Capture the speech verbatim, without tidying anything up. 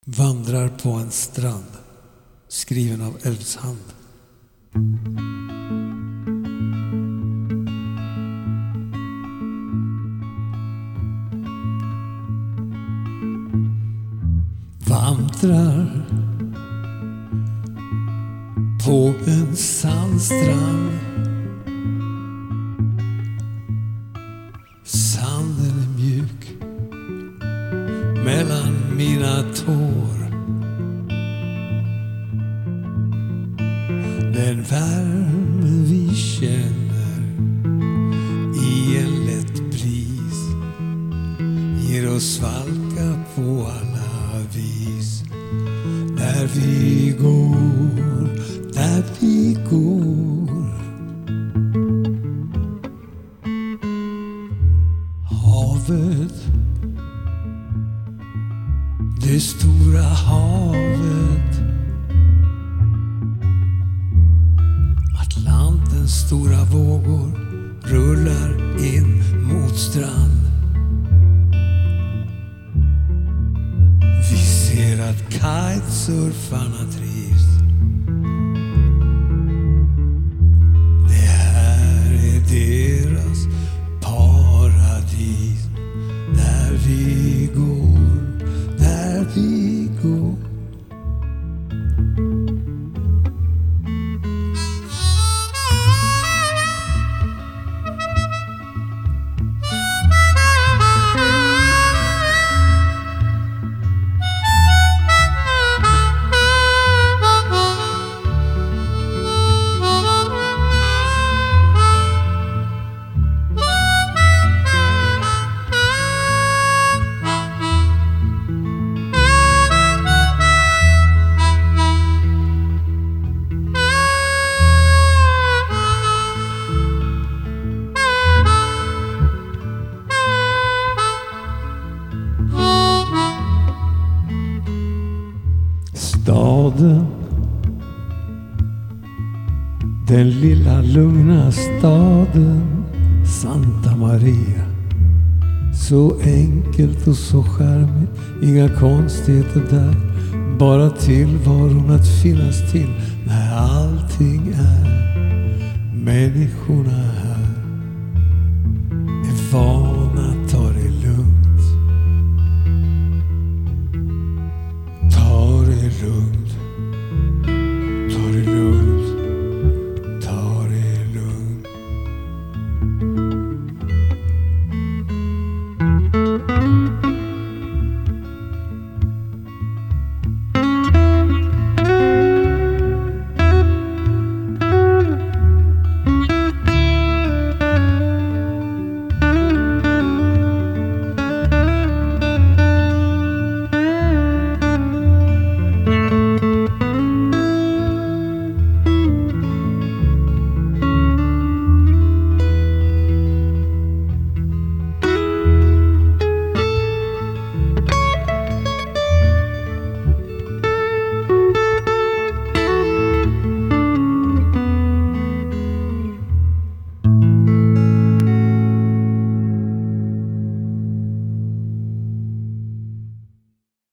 Vandrar på en strand, skriven av Älvshand. Vandrar på en sandstrand. Sanden är mjuk mellan mina tår. Den värme vi känner i en lätt bris ger oss svalka på alla vis. Där vi går, där vi går. Havet, det stora havet. Atlantens stora vågor rullar in mot strand. Vi ser att kitesurfarna trivs. Det här är deras paradis. Där vi går, där vi går. Staden, den lilla lugna staden Santa Maria. Så enkelt och så charmigt, inga konstigheter där. Bara tillvaron att finnas till när allting är. Människorna här är van